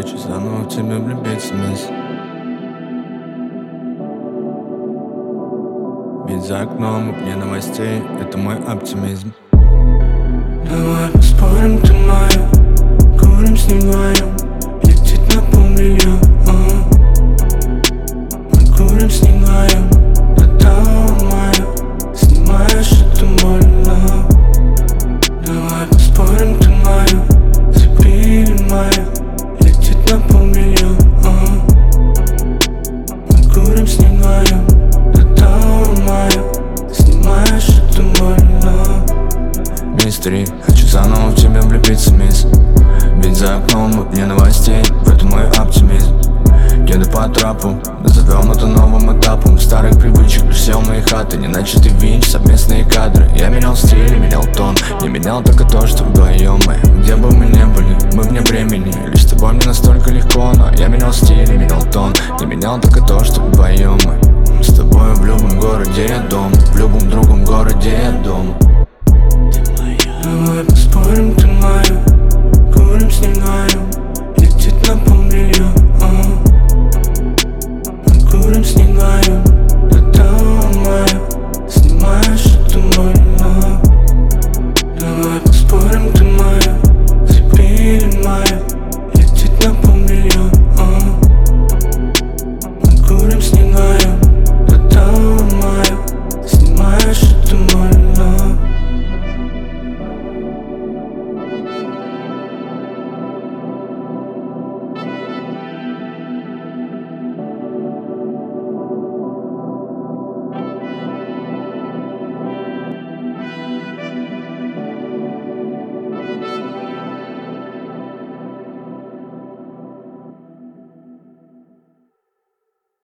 Хочу заново в тебя влюбиться, мисс. Ведь за окном огни новостей — это мой оптимизм. Давай поспорим, ты моя, курим с ним вдвоем, летит на полмиллиона. Мы курим с ним вдвоем, до того моя, снимаешь это больно. Давай поспорим, ты моя, запили моя, летит на полмиллиона. Мы курим с ним вдвоем, до того моя, снимаешь это больно. Мистери, хочу заново в тебя влюбиться, мисс. Ведь за окном огни новостей — в этом мой оптимизм. Еду по трапу, назовем это новым этапом. Старых привычек лишь сел мои хаты, не начатый винч, совместные кадры. Я менял стиль и менял тон, не менял только то, что вдвоем мы. Где бы мы ни были, мы вне времени. Лишь с тобой мне настолько легко, но я менял стиль и менял тон, не менял только то, что вдвоем мы. С тобой в любом городе я дом, в любом другом городе я дома.